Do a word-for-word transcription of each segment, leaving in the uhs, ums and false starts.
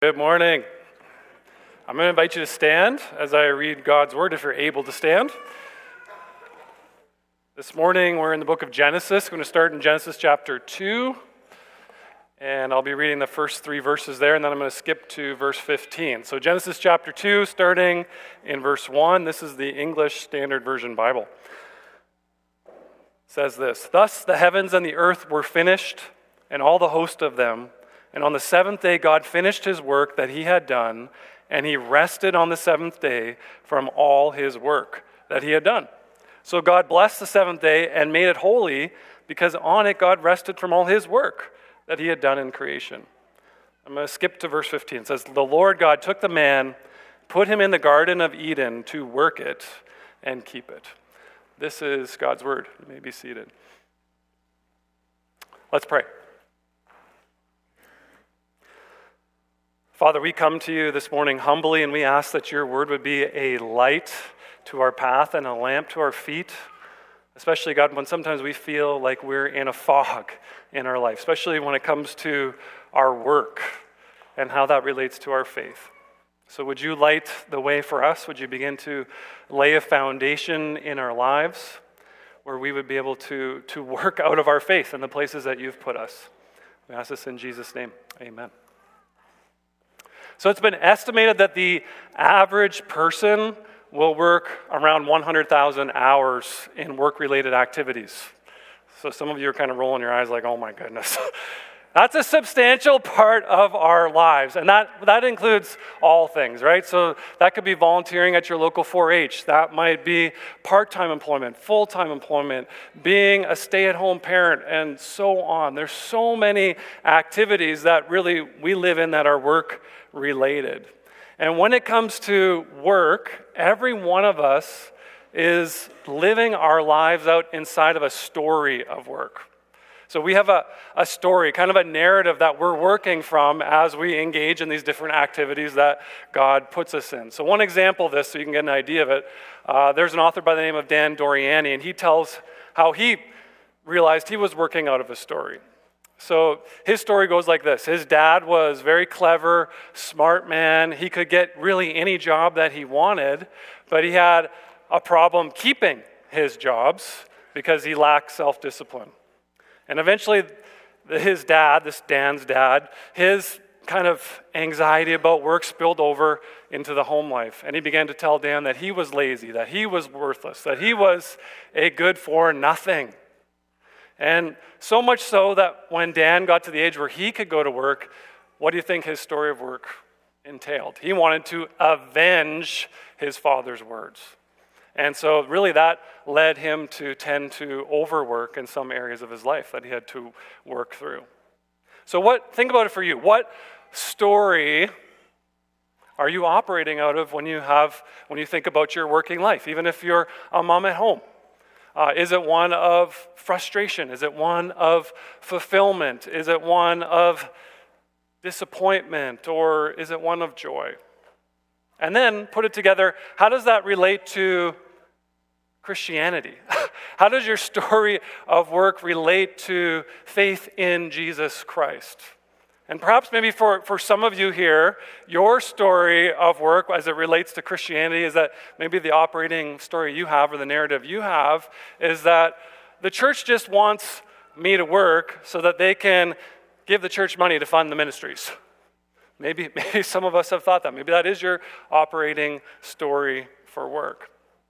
Good morning. I'm going to invite you to stand as I read God's Word, if you're able to stand. This morning, we're in the book of Genesis. We're going to start in Genesis chapter two, and I'll be reading the first three verses there, and then I'm going to skip to verse fifteen. So Genesis chapter two, starting in verse one. This is the English Standard Version Bible. It says this: "Thus the heavens and the earth were finished, and all the host of them. And on the seventh day, God finished his work that he had done, and he rested on the seventh day from all his work that he had done. So God blessed the seventh day and made it holy, because on it God rested from all his work that he had done in creation." I'm going to skip to verse fifteen. It says, "The Lord God took the man, put him in the Garden of Eden to work it and keep it." This is God's word. You may be seated. Let's pray. Father, we come to you this morning humbly, and we ask that your word would be a light to our path and a lamp to our feet, especially, God, when sometimes we feel like we're in a fog in our life, especially when it comes to our work and how that relates to our faith. So would you light the way for us? Would you begin to lay a foundation in our lives where we would be able to, to work out of our faith in the places that you've put us? We ask this in Jesus' name. Amen. So it's been estimated that the average person will work around one hundred thousand hours in work-related activities. So some of you are kind of rolling your eyes like, oh my goodness. That's a substantial part of our lives, and that, that includes all things, right? So that could be volunteering at your local four H. That might be part-time employment, full-time employment, being a stay-at-home parent, and so on. There's so many activities that really we live in that are work-related. And when it comes to work, every one of us is living our lives out inside of a story of work. So we have a, a story, kind of a narrative that we're working from as we engage in these different activities that God puts us in. So one example of this, so you can get an idea of it, uh, there's an author by the name of Dan Doriani, and he tells how he realized he was working out of a story. So his story goes like this. His dad was very clever, smart man. He could get really any job that he wanted, but he had a problem keeping his jobs because he lacked self-discipline. And eventually, his dad, this Dan's dad, his kind of anxiety about work spilled over into the home life. And he began to tell Dan that he was lazy, that he was worthless, that he was a good for nothing. And so much so that when Dan got to the age where he could go to work, what do you think his story of work entailed? He wanted to avenge his father's words. And so really that led him to tend to overwork in some areas of his life that he had to work through. So what? Think about it for you. What story are you operating out of when you have when you think about your working life, even if you're a mom at home? Uh, is it one of frustration? Is it one of fulfillment? Is it one of disappointment? Or is it one of joy? And then put it together, how does that relate to Christianity? How does your story of work relate to faith in Jesus Christ? And perhaps maybe for, for some of you here, your story of work as it relates to Christianity is that maybe the operating story you have or the narrative you have is that the church just wants me to work so that they can give the church money to fund the ministries. Maybe, maybe some of us have thought that. Maybe that is your operating story for work.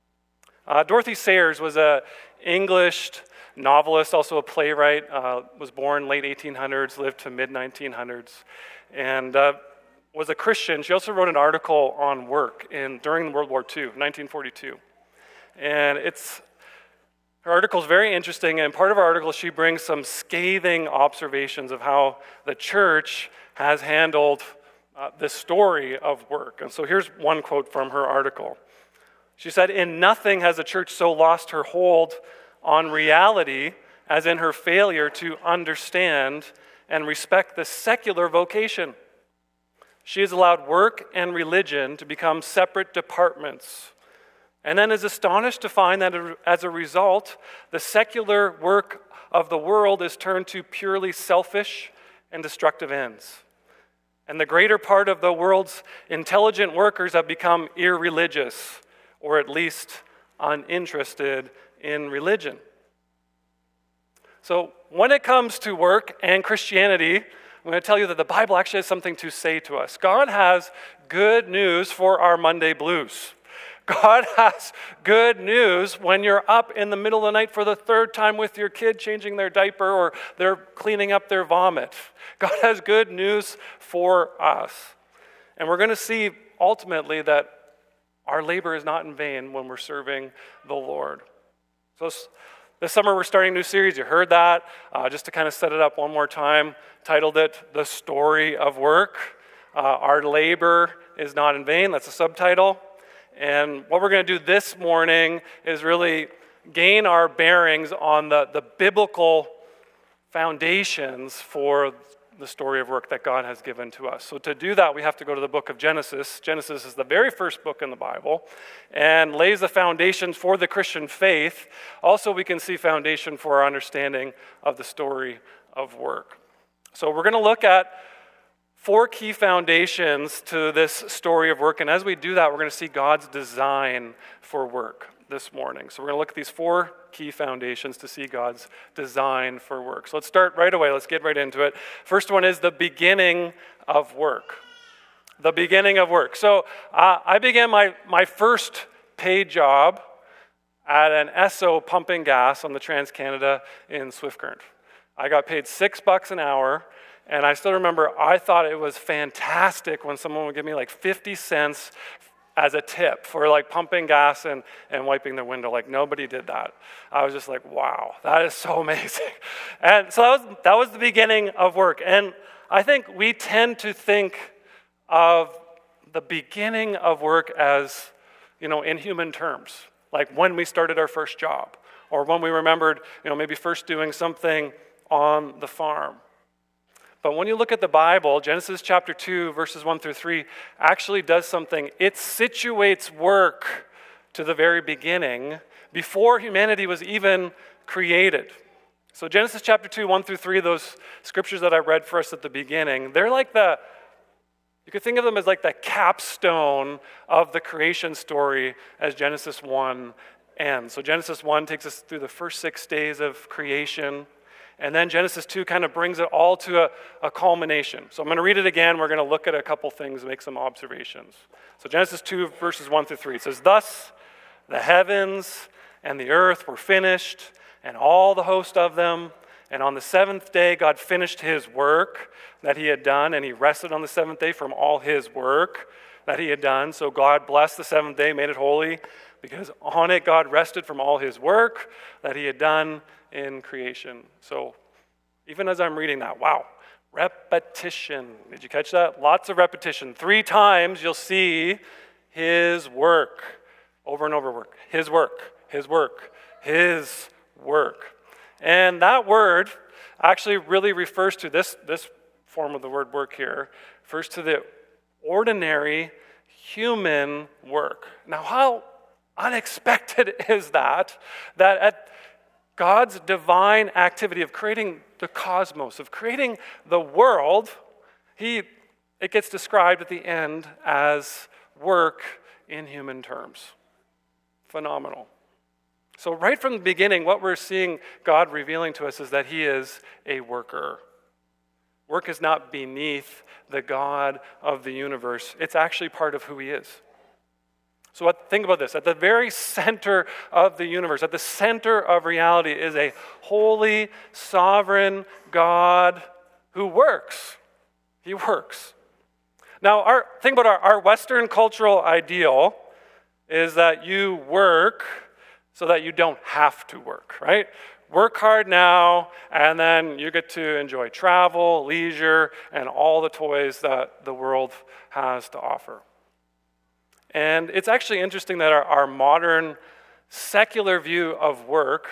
Uh, Dorothy Sayers was an English novelist, also a playwright, uh, was born late eighteen hundreds, lived to mid nineteen hundreds, and uh, was a Christian. She also wrote an article on work in during World War Two, nineteen forty-two. And it's her article is very interesting, and part of her article, she brings some scathing observations of how the church has handled Uh, the story of work. And so here's one quote from her article. She said, "In nothing has the church so lost her hold on reality as in her failure to understand and respect the secular vocation. She has allowed work and religion to become separate departments, and then is astonished to find that as a result, the secular work of the world is turned to purely selfish and destructive ends. And the greater part of the world's intelligent workers have become irreligious, or at least uninterested in religion. So when it comes to work and Christianity, I'm going to tell you that the Bible actually has something to say to us. God has good news for our Monday blues. God has good news when you're up in the middle of the night for the third time with your kid changing their diaper or they're cleaning up their vomit. God has good news for us. And we're going to see ultimately that our labor is not in vain when we're serving the Lord. So this summer we're starting a new series. You heard that. Uh, just to kind of set it up one more time, titled it The Story of Work. Uh, our labor is not in vain. That's a subtitle. And what we're going to do this morning is really gain our bearings on the, the biblical foundations for the story of work that God has given to us. So to do that, we have to go to the book of Genesis. Genesis is the very first book in the Bible and lays the foundations for the Christian faith. Also, we can see foundation for our understanding of the story of work. So we're going to look at four key foundations to this story of work, and as we do that, we're going to see God's design for work this morning. So we're going to look at these four key foundations to see God's design for work. So let's start right away. Let's get right into it. First one is the beginning of work. The beginning of work. So uh, I began my, my first paid job at an Esso pumping gas on the Trans-Canada in Swift Current. I got paid six bucks an hour. And I still remember I thought it was fantastic when someone would give me like fifty cents as a tip for like pumping gas and, and wiping their window. Like nobody did that. I was just like, wow, that is so amazing. And so that was, that was the beginning of work. And I think we tend to think of the beginning of work as, you know, in human terms, like when we started our first job or when we remembered, you know, maybe first doing something on the farm. But when you look at the Bible, Genesis chapter two, verses one through three, actually does something. It situates work to the very beginning before humanity was even created. So Genesis chapter two, one through three, those scriptures that I read for us at the beginning, they're like the, you could think of them as like the capstone of the creation story as Genesis one ends. So Genesis one takes us through the first six days of creation. And then Genesis two kind of brings it all to a, a culmination. So I'm going to read it again. We're going to look at a couple things and make some observations. So Genesis two, verses one through three. It says, "Thus the heavens and the earth were finished, and all the host of them. And on the seventh day God finished his work that he had done, and he rested on the seventh day from all his work that he had done. So God blessed the seventh day, made it holy, because on it God rested from all his work that he had done in creation." So even as I'm reading that, wow, repetition. Did you catch that? Lots of repetition. Three times you'll see his work. Over and over work. His work. His work. His work. And that word actually really refers to this, this form of the word work here, refers to the ordinary human work. Now, how unexpected is that, that at God's divine activity of creating the cosmos, of creating the world, he it gets described at the end as work in human terms. Phenomenal. So right from the beginning, what we're seeing God revealing to us is that he is a worker. Work is not beneath the God of the universe. It's actually part of who he is. So what, think about this. At the very center of the universe, at the center of reality is a holy, sovereign God who works. He works. Now, our, think about our, our Western cultural ideal is that you work so that you don't have to work, right? Work hard now, and then you get to enjoy travel, leisure, and all the toys that the world has to offer. And it's actually interesting that our, our modern secular view of work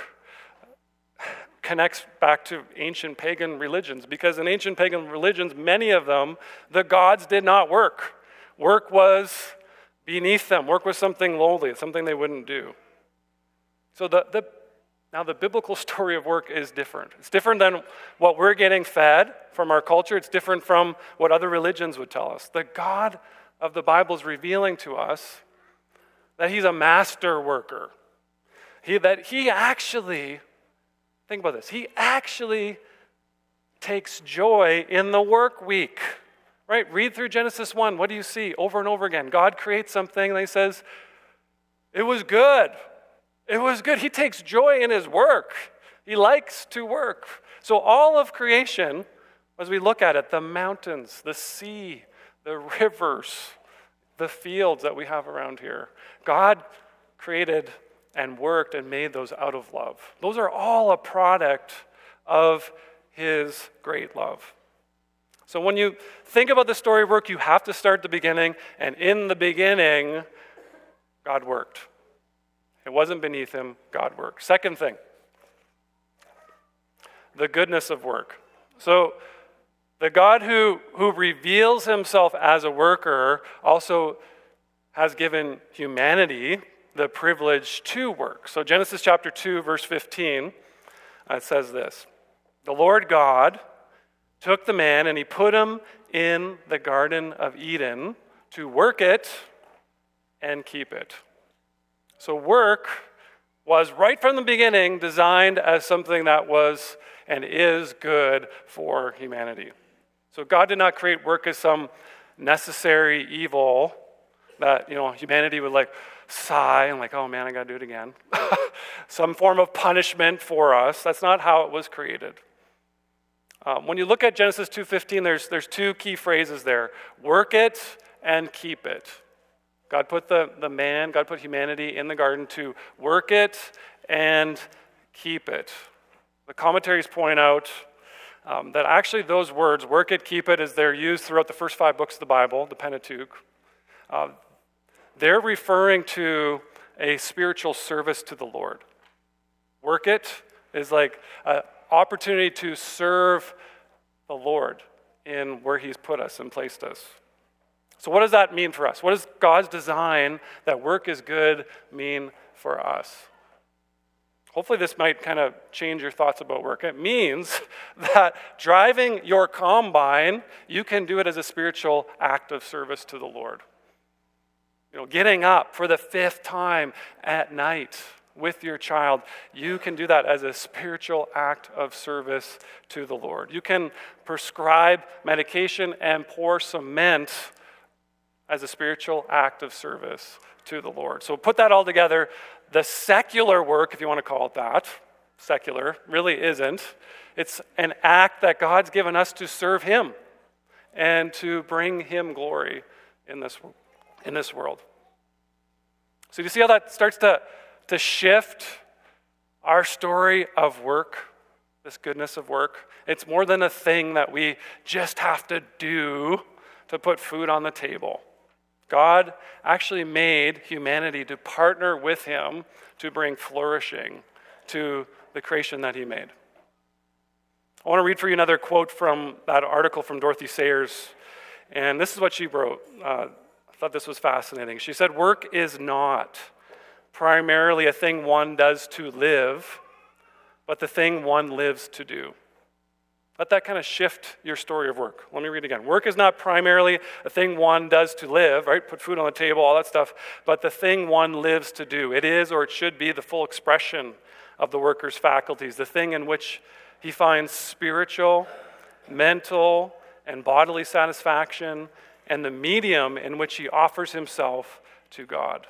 connects back to ancient pagan religions, because in ancient pagan religions, many of them, the gods did not work. Work was beneath them. Work was something lowly, something they wouldn't do. So the, the Now, the biblical story of work is different. It's different than what we're getting fed from our culture. It's different from what other religions would tell us. The God of the Bible is revealing to us that he's a master worker. He, that he actually, think about this, he actually takes joy in the work week. Right? Read through Genesis one. What do you see over and over again? God creates something and he says, it was good. It was good. He takes joy in his work. He likes to work. So all of creation, as we look at it, the mountains, the sea, the rivers, the fields that we have around here, God created and worked and made those out of love. Those are all a product of his great love. So when you think about the story of work, you have to start at the beginning, and in the beginning, God worked. It wasn't beneath him, God worked. Second thing, the goodness of work. So the God who, who reveals himself as a worker also has given humanity the privilege to work. So Genesis chapter two, verse fifteen, uh, it says this, the Lord God took the man and he put him in the Garden of Eden to work it and keep it. So work was right from the beginning designed as something that was and is good for humanity. So God did not create work as some necessary evil that, you know, humanity would like sigh and like, oh man, I got to do it again. Some form of punishment for us. That's not how it was created. Um, when you look at Genesis two fifteen, there's, there's two key phrases there. Work it and keep it. God put the, the man, God put humanity in the garden to work it and keep it. The commentaries point out um, that actually those words, work it, keep it, as they're used throughout the first five books of the Bible, the Pentateuch, uh, they're referring to a spiritual service to the Lord. Work it is like an opportunity to serve the Lord in where he's put us and placed us. So what does that mean for us? What does God's design that work is good mean for us? Hopefully this might kind of change your thoughts about work. It means that driving your combine, you can do it as a spiritual act of service to the Lord. You know, getting up for the fifth time at night with your child, you can do that as a spiritual act of service to the Lord. You can prescribe medication and pour cement as a spiritual act of service to the Lord. So put that all together. The secular work, if you want to call it that, secular, really isn't. It's an act that God's given us to serve him and to bring him glory in this, in this world. So do you see how that starts to, to shift our story of work, this goodness of work? It's more than a thing that we just have to do to put food on the table. God actually made humanity to partner with him to bring flourishing to the creation that he made. I want to read for you another quote from that article from Dorothy Sayers, and this is what she wrote. Uh, I thought this was fascinating. She said, work is not primarily a thing one does to live, but the thing one lives to do. Let that kind of shift your story of work. Let me read again. Work is not primarily a thing one does to live, right? Put food on the table, all that stuff, but the thing one lives to do. It is, or it should be, the full expression of the worker's faculties, the thing in which he finds spiritual, mental, and bodily satisfaction, and the medium in which he offers himself to God.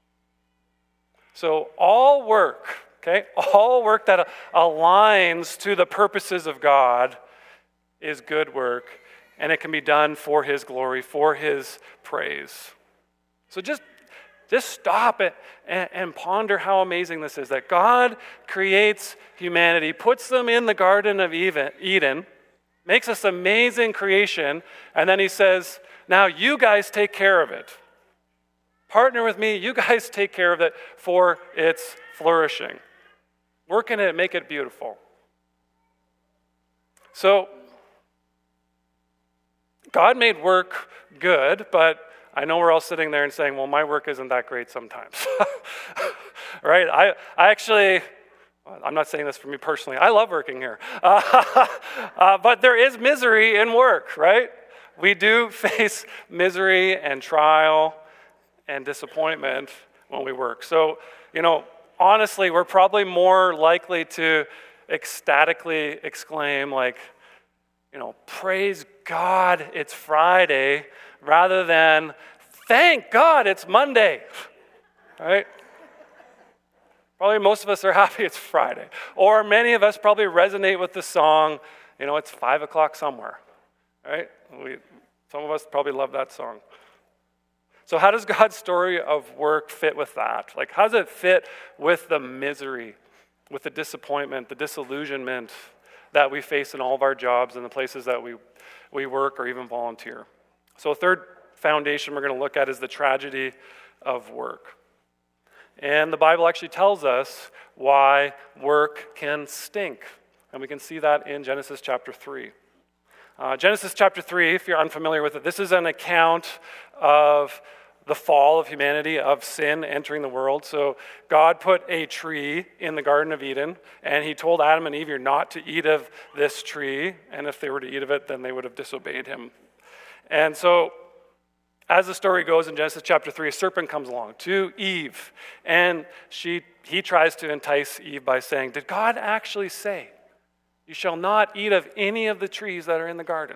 So all work, okay, all work that aligns to the purposes of God is good work, and it can be done for his glory, for his praise. So just, just stop it and, and ponder how amazing this is, that God creates humanity, puts them in the Garden of Eden, makes this amazing creation, and then he says, now you guys take care of it. Partner with me, you guys take care of it for its flourishing. Work in it, make it beautiful. So, God made work good, but I know we're all sitting there and saying, well, my work isn't that great sometimes. Right? I, I actually I'm not saying this for me personally. I love working here. Uh, uh, but there is misery in work, right? We do face misery and trial and disappointment when we work. So, you know, honestly, we're probably more likely to ecstatically exclaim, like, you know, praise God, it's Friday, rather than thank God it's Monday, right? Probably most of us are happy it's Friday. Or many of us probably resonate with the song, you know, it's five o'clock somewhere, right? We, some of us probably love that song. So how does God's story of work fit with that? Like, how does it fit with the misery, with the disappointment, the disillusionment that we face in all of our jobs and the places that we, we work or even volunteer? So a third foundation we're going to look at is the tragedy of work. And the Bible actually tells us why work can stink. And we can see that in Genesis chapter three. Uh, Genesis chapter three, if you're unfamiliar with it, this is an account of the fall of humanity, of sin entering the world. So God put a tree in the Garden of Eden, and he told Adam and Eve, you're not to eat of this tree. And if they were to eat of it, then they would have disobeyed him. And so as the story goes in Genesis chapter three, a serpent comes along to Eve, and she he tries to entice Eve by saying, did God actually say, you shall not eat of any of the trees that are in the garden?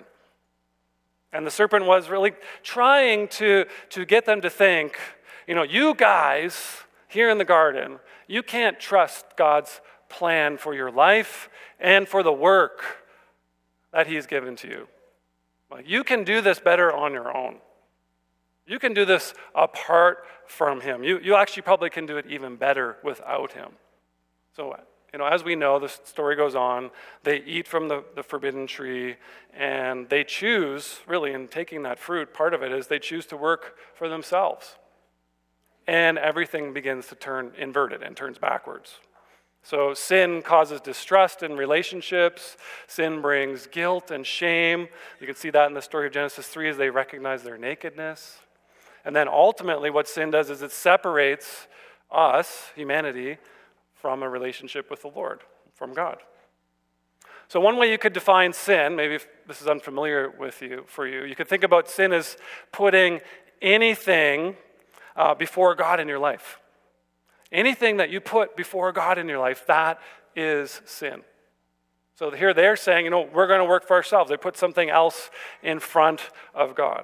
And the serpent was really trying to, to get them to think, you know, you guys here in the garden, you can't trust God's plan for your life and for the work that he's given to you. Like, you can do this better on your own. You can do this apart from him. You, you actually probably can do it even better without him. So, you know, as we know, the story goes on. They eat from the, the forbidden tree, and they choose, really, in taking that fruit, part of it is they choose to work for themselves. And everything begins to turn inverted and turns backwards. So sin causes distrust in relationships. Sin brings guilt and shame. You can see that in the story of Genesis three as they recognize their nakedness. And then ultimately what sin does is it separates us, humanity, from a relationship with the Lord, from God. So one way you could define sin, maybe if this is unfamiliar with you, for you, you could think about sin as putting anything uh, before God in your life. Anything that you put before God in your life, that is sin. So here they're saying, you know, we're going to work for ourselves. They put something else in front of God.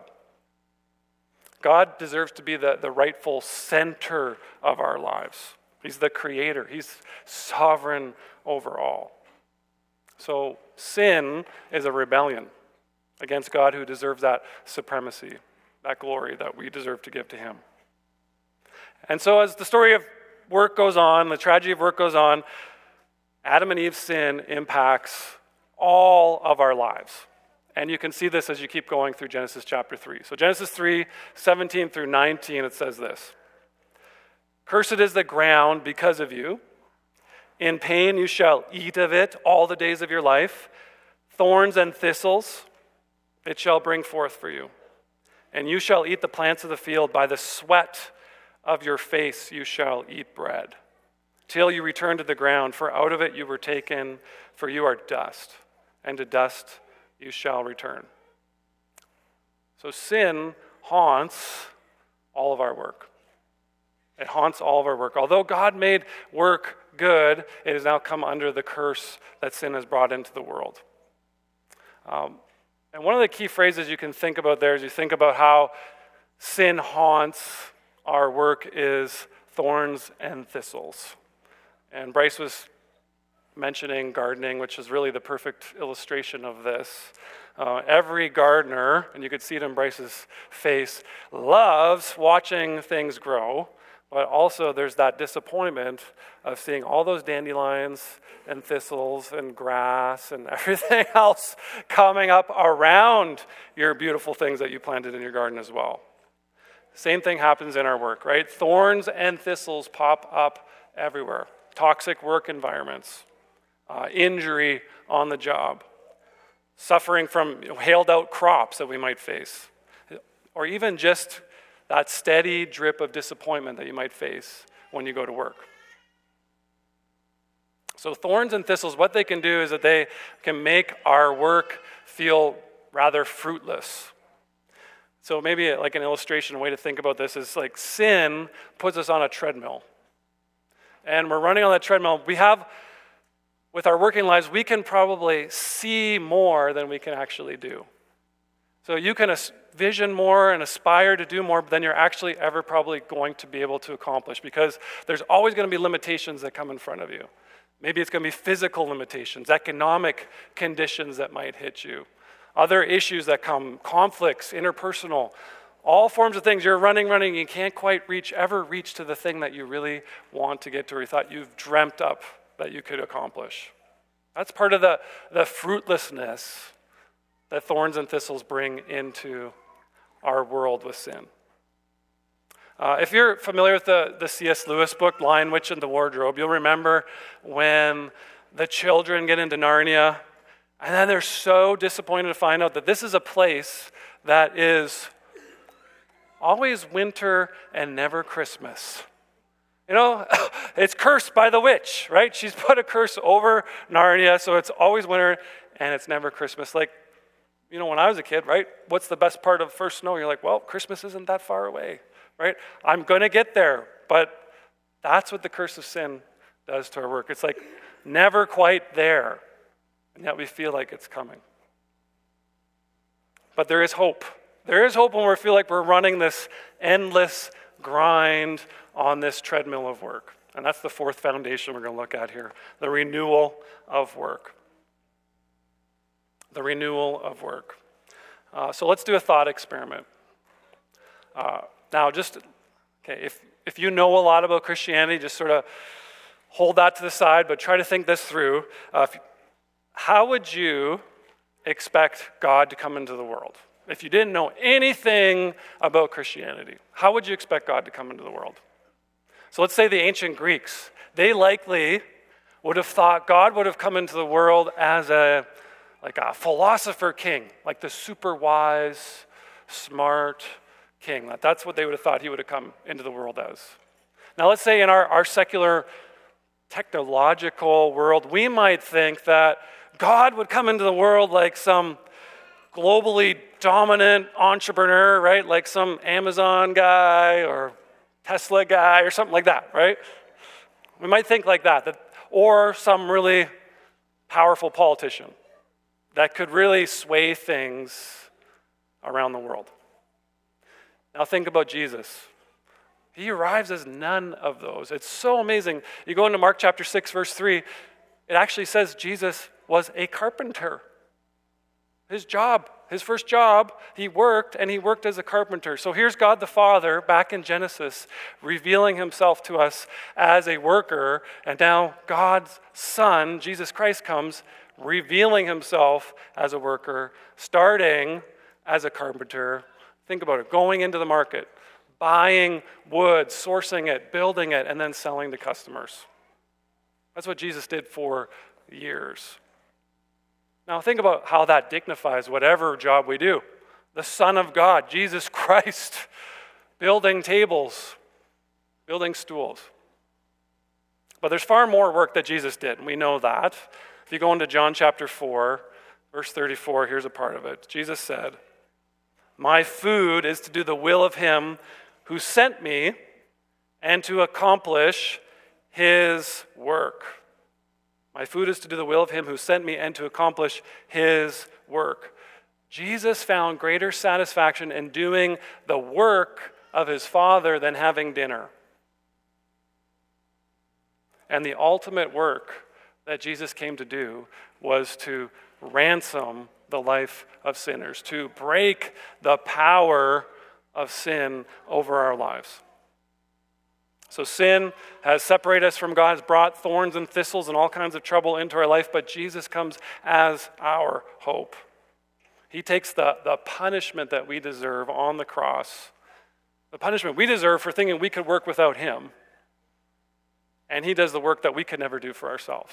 God deserves to be the, the rightful center of our lives. He's the creator. He's sovereign over all. So sin is a rebellion against God, who deserves that supremacy, that glory that we deserve to give to him. And so as the story of work goes on, the tragedy of work goes on, Adam and Eve's sin impacts all of our lives. And you can see this as you keep going through Genesis chapter three. So Genesis three, seventeen through nineteen, it says this. Cursed is the ground because of you. In pain you shall eat of it all the days of your life. Thorns and thistles it shall bring forth for you. And you shall eat the plants of the field. By the sweat of your face you shall eat bread, till you return to the ground, for out of it you were taken, for you are dust, and to dust you shall return. So sin haunts all of our work. It haunts all of our work. Although God made work good, it has now come under the curse that sin has brought into the world. Um, and one of the key phrases you can think about there is you think about how sin haunts our work is thorns and thistles. And Bryce was mentioning gardening, which is really the perfect illustration of this. Uh, every gardener, and you could see it in Bryce's face, loves watching things grow. But also there's that disappointment of seeing all those dandelions and thistles and grass and everything else coming up around your beautiful things that you planted in your garden as well. Same thing happens in our work, right? Thorns and thistles pop up everywhere. Toxic work environments, uh, injury on the job, suffering from you know, hailed out crops that we might face, or even just that steady drip of disappointment that you might face when you go to work. So thorns and thistles, what they can do is that they can make our work feel rather fruitless. So maybe like an illustration, a way to think about this is like sin puts us on a treadmill. And we're running on that treadmill. We have, with our working lives, we can probably see more than we can actually do. So you can vision more and aspire to do more than you're actually ever probably going to be able to accomplish, because there's always going to be limitations that come in front of you. Maybe it's going to be physical limitations, economic conditions that might hit you, other issues that come, conflicts, interpersonal, all forms of things. You're running, running, you can't quite reach, ever reach to the thing that you really want to get to, or you thought you've dreamt up that you could accomplish. That's part of the, the fruitlessness that thorns and thistles bring into our world with sin. Uh, if you're familiar with the, the C S Lewis book, Lion, Witch, and the Wardrobe, you'll remember when the children get into Narnia, and then they're so disappointed to find out that this is a place that is always winter and never Christmas. You know, it's cursed by the witch, right? She's put a curse over Narnia, so it's always winter and it's never Christmas. Like, you know, when I was a kid, right? What's the best part of first snow? You're like, well, Christmas isn't that far away, right? I'm going to get there. But that's what the curse of sin does to our work. It's like never quite there, and yet we feel like it's coming. But there is hope. There is hope when we feel like we're running this endless grind on this treadmill of work. And that's the fourth foundation we're going to look at here, the renewal of work. The renewal of work. Uh, so let's do a thought experiment. Uh, now, just, okay, if, if you know a lot about Christianity, just sort of hold that to the side, but try to think this through. Uh, if, how would you expect God to come into the world? If you didn't know anything about Christianity, how would you expect God to come into the world? So let's say the ancient Greeks, they likely would have thought God would have come into the world as a like a philosopher king, like the super wise, smart king. That's what they would have thought he would have come into the world as. Now let's say in our, our secular technological world, we might think that God would come into the world like some globally dominant entrepreneur, right? Like some Amazon guy or Tesla guy or something like that, right? We might think like that, that or some really powerful politician that could really sway things around the world. Now think about Jesus. He arrives as none of those. It's so amazing. You go into Mark chapter six, verse three, it actually says Jesus was a carpenter. His job, his first job, he worked, and he worked as a carpenter. So here's God the Father back in Genesis revealing himself to us as a worker, and now God's Son, Jesus Christ, comes revealing himself as a worker, starting as a carpenter. Think about it, going into the market, buying wood, sourcing it, building it, and then selling to customers. That's what Jesus did for years. Now think about how that dignifies whatever job we do. The Son of God, Jesus Christ, building tables, building stools. But there's far more work that Jesus did, and we know that. If you go into John chapter four, verse thirty-four, here's a part of it. Jesus said, "My food is to do the will of him who sent me and to accomplish his work." My food is to do the will of him who sent me and to accomplish his work. Jesus found greater satisfaction in doing the work of his Father than having dinner. And the ultimate work that Jesus came to do was to ransom the life of sinners, to break the power of sin over our lives. So sin has separated us from God, has brought thorns and thistles and all kinds of trouble into our life, but Jesus comes as our hope. He takes the, the punishment that we deserve on the cross, the punishment we deserve for thinking we could work without him, and he does the work that we could never do for ourselves.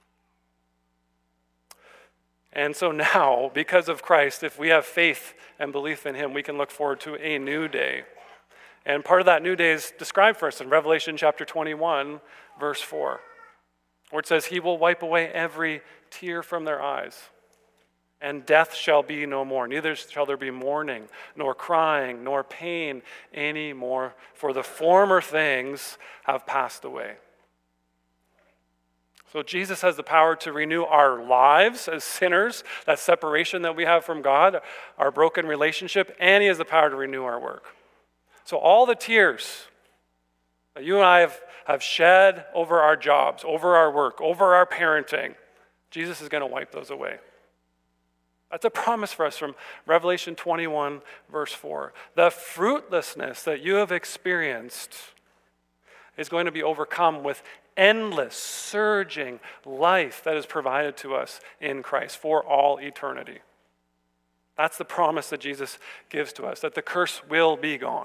And so now, because of Christ, if we have faith and belief in him, we can look forward to a new day. And part of that new day is described for us in Revelation chapter twenty-one, verse four. Where it says he will wipe away every tear from their eyes. And death shall be no more. Neither shall there be mourning, nor crying, nor pain any more. For the former things have passed away. So Jesus has the power to renew our lives as sinners, that separation that we have from God, our broken relationship, and he has the power to renew our work. So all the tears that you and I have, have shed over our jobs, over our work, over our parenting, Jesus is going to wipe those away. That's a promise for us from Revelation twenty-one, verse four. The fruitlessness that you have experienced is going to be overcome with endless, surging life that is provided to us in Christ for all eternity. That's the promise that Jesus gives to us, that the curse will be gone.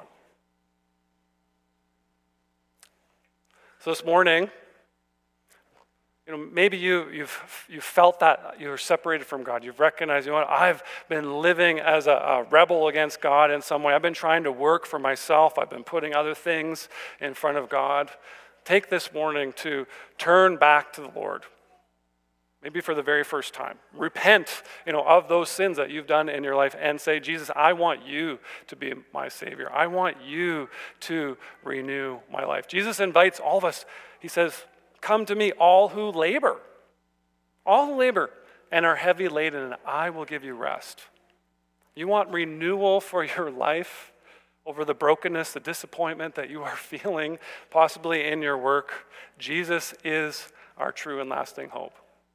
So this morning, you know, maybe you, you've, you've felt that you're separated from God. You've recognized, you know what, I've been living as a, a rebel against God in some way. I've been trying to work for myself. I've been putting other things in front of God. Take this morning to turn back to the Lord. Maybe for the very first time. Repent, you know, of those sins that you've done in your life and say, Jesus, I want you to be my Savior. I want you to renew my life. Jesus invites all of us. He says, come to me, all who labor, all who labor and are heavy laden, and I will give you rest. You want renewal for your life over the brokenness, the disappointment that you are feeling, possibly in your work? Jesus is our true and lasting hope.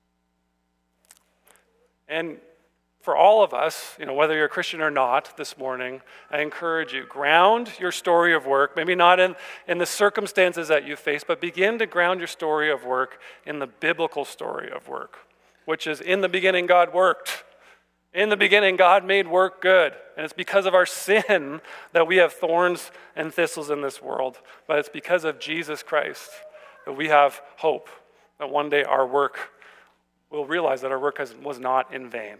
And for all of us, you know, whether you're a Christian or not this morning, I encourage you, ground your story of work, maybe not in, in the circumstances that you face, but begin to ground your story of work in the biblical story of work, which is in the beginning God worked. In the beginning God made work good. And it's because of our sin that we have thorns and thistles in this world. But it's because of Jesus Christ that we have hope that one day our work, we'll realize that our work has, was not in vain.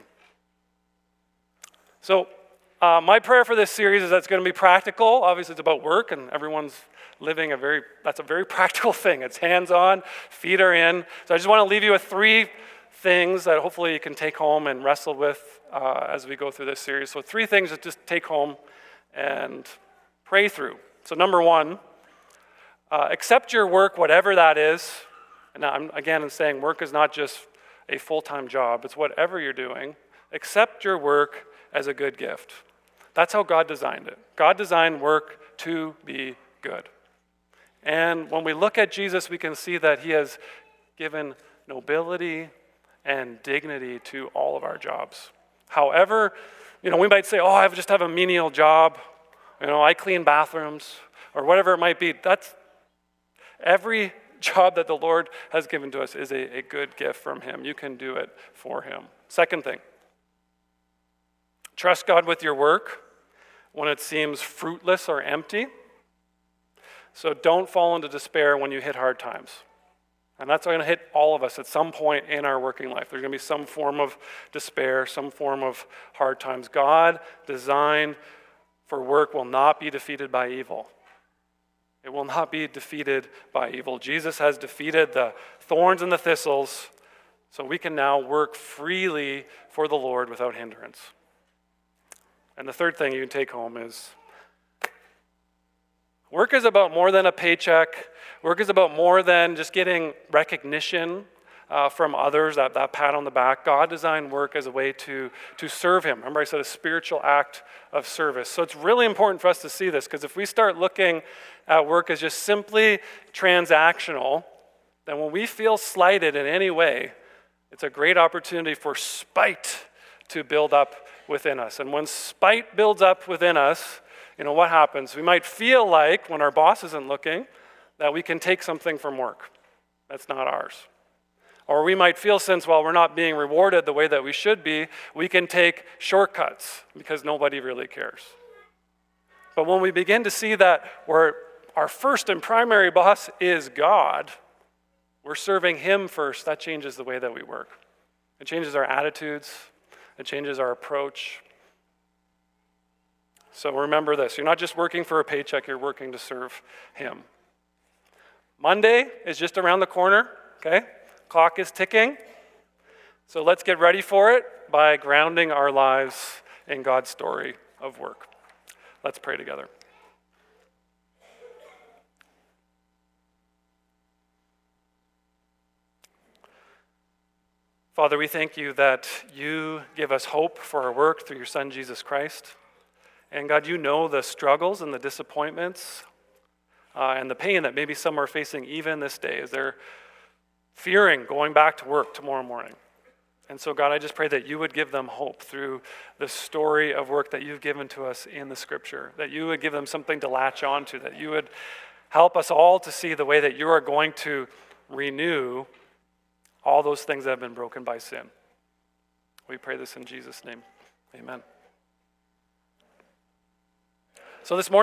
So uh, my prayer for this series is that it's going to be practical. Obviously, it's about work, and everyone's living a very, that's a very practical thing. It's hands-on, feet are in. So I just want to leave you with three things that hopefully you can take home and wrestle with uh, as we go through this series. So three things that just take home and pray through. So number one, uh, accept your work, whatever that is. And I'm, again, I'm saying work is not just a full-time job. It's whatever you're doing. Accept your work as a good gift. That's how God designed it. God designed work to be good. And when we look at Jesus, we can see that he has given nobility and dignity to all of our jobs. However, you know, we might say, oh, I just have a menial job. You know, I clean bathrooms or whatever it might be. That's every job that the Lord has given to us is a, a good gift from him. You can do it for him. Second thing, trust God with your work when it seems fruitless or empty. So don't fall into despair when you hit hard times. And that's going to hit all of us at some point in our working life. There's going to be some form of despair, some form of hard times. God designed for work will not be defeated by evil. It will not be defeated by evil. Jesus has defeated the thorns and the thistles, so we can now work freely for the Lord without hindrance. And the third thing you can take home is work is about more than a paycheck. Work is about more than just getting recognition uh, from others, that, that pat on the back. God designed work as a way to, to serve him. Remember I said a spiritual act of service. So it's really important for us to see this, because if we start looking at work as just simply transactional, then when we feel slighted in any way, it's a great opportunity for spite to build up within us. And when spite builds up within us, you know what happens? We might feel like, when our boss isn't looking, that we can take something from work that's not ours. Or we might feel, since, well, we're not being rewarded the way that we should be, we can take shortcuts because nobody really cares. But when we begin to see that where our first and primary boss is God, we're serving him first, that changes the way that we work. It changes our attitudes. It changes our approach. So remember this. You're not just working for a paycheck, you're working to serve him. Monday is just around the corner, okay? clock is ticking. So let's get ready for it by grounding our lives in God's story of work. Let's pray together. Father, we thank you that you give us hope for our work through your Son, Jesus Christ. And God, you know the struggles and the disappointments uh, and the pain that maybe some are facing even this day as they're fearing going back to work tomorrow morning. And so, God, I just pray that you would give them hope through the story of work that you've given to us in the Scripture, that you would give them something to latch on to, that you would help us all to see the way that you are going to renew all those things that have been broken by sin. We pray this in Jesus' name. Amen. So this morning,